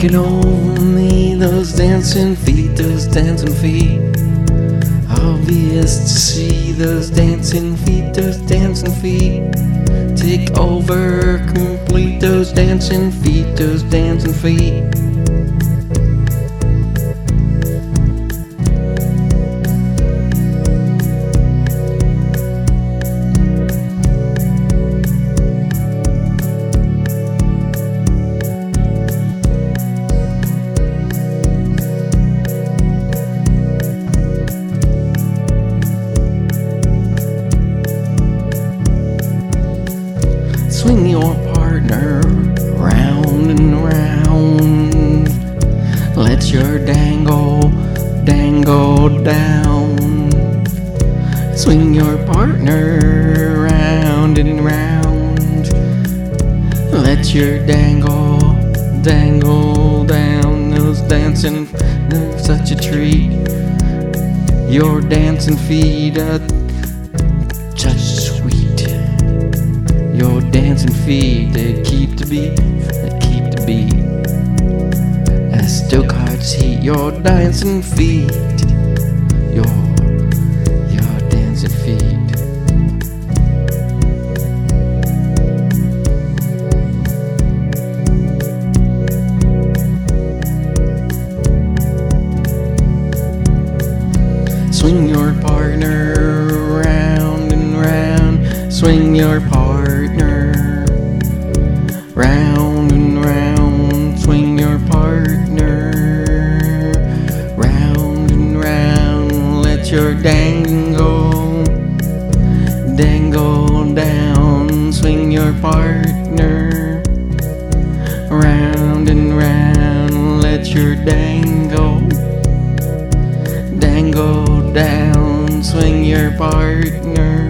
taking over me. Those dancing feet, those dancing feet. Obvious to see those dancing feet, those dancing feet. Take over, complete those dancing feet, those dancing feet. Swing your partner round and round. Let your dangle down. Swing your partner round and round. Let your dangle down. Those dancing, they're such a treat. Your dancing feet are such sweet. Your dancing feet, they keep the beat, they keep the beat. As still cards heat, your dancing feet, your dancing feet. Swing your partner round and round. Swing your partner round and round. Swing your partner round and round. Let your dangle down. Swing your partner round and round. Let your dangle down. Swing your partner.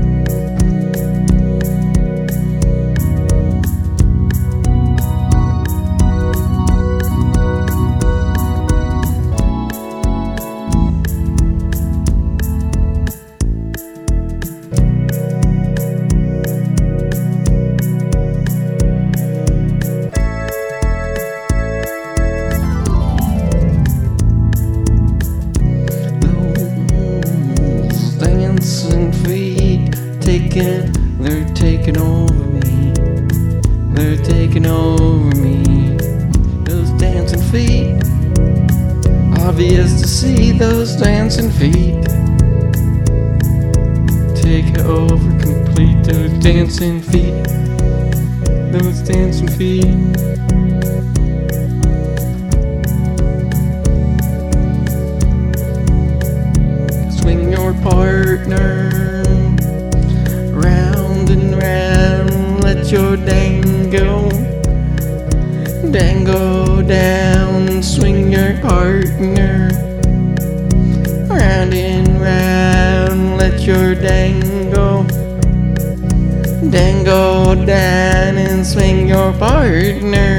Dancing feet, they're taking over me. They're taking over me. Those dancing feet, obvious to see those dancing feet. Take over, complete those dancing feet. Those dancing feet. Swing your partner round and round. Let your dangle down. Swing your partner round and round. Let your dangle down and swing your partner